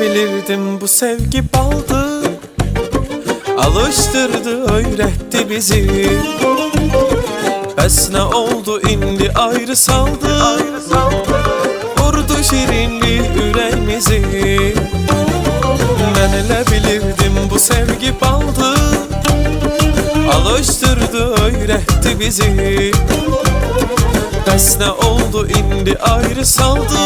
bilirdim bu sevgi baldı. Alıştırdı, öğretti bizi. Bəs nə oldu indi ayrı saldı. Vurdu şirinlik ürəyimizi. Mən elə bilirdim bu sevgi baldı. Alıştırdı, öğretti bizi. Bəs nə oldu indi ayrı saldı.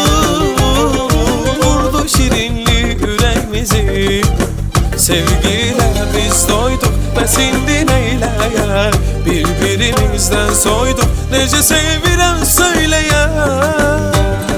Vurdu şirinlik ürəyimizi. Sevgiyle biz doyduk, bəs indi neyləyək? Birbirimizden soyduk, necə sevirəm söyləyək?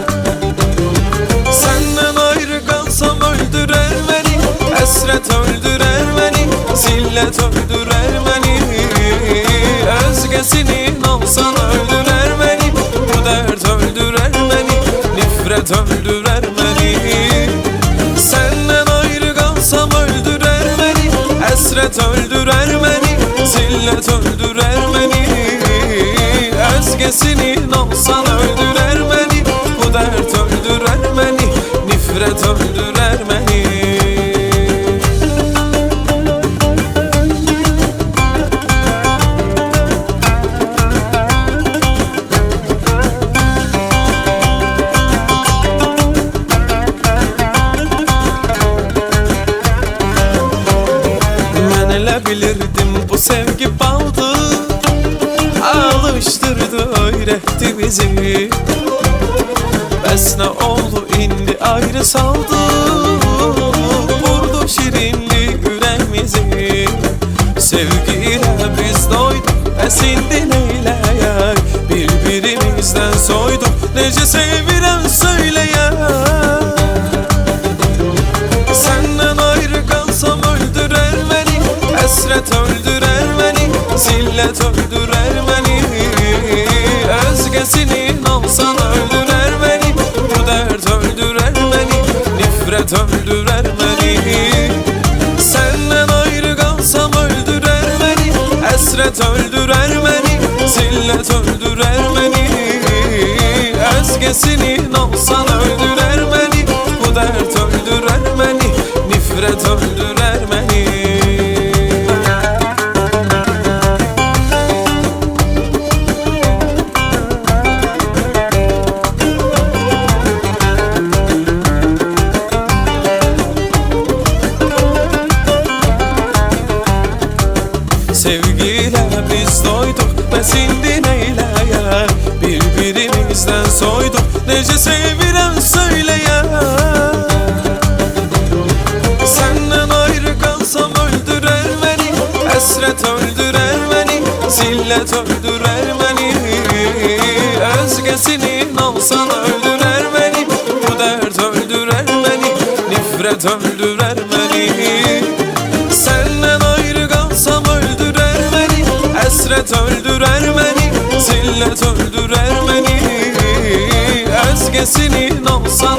Senden ayrı kalsam öldürer beni, həsrət öldürer beni, zillət öldürer beni. Özgesinin olsan öldürer beni, bu dert öldürer beni, nifret öldürer beni. Senden ayrı kalsam öldürer beni, həsrət öldürer beni, zillet öldürer beni. Özgesinin olsan öldürer beni, bu dert öldürer beni, nifret öldürer beni. Ben elə bilirdim bu sevgi baldı. Alıştırdı, öğretti bizi. Bəs nə oldu indi ayrı saldı. Vurdu şirinlik ürəyimizi. Sevgiyle biz doyduk, bəs indi neyləyək? Birbirimizden soyduk, necə sevirəm söyləyək? Senden ayrı kalsam öldürer beni, həsrət öldürer beni, zillet öldürer beni. Özgesinin olsan öldürer beni, bu dert öldürer beni, nifret öldürer beni. Senden ayrı kalsam öldürer beni, həsrət öldürer beni, zillet öldürer beni. Özgesinin olsan öldürer beni, bu dert öldürer beni, nifret öldürer beni. Sevgiyle biz doyduk, bəs indi neyləyək? Birbirimizden soyduk, necə sevirəm söyləyək? Senden ayrı kalsam öldürer beni, həsrət öldürer beni, zillet öldürer beni. Özgesinin olsan öldürer beni, bu dert öldürer beni, nifret öldürer beni. Senden ayrı kalsam öldürer beni, həsrət öldürer beni, zillet öldürer beni. Özgesinin olsan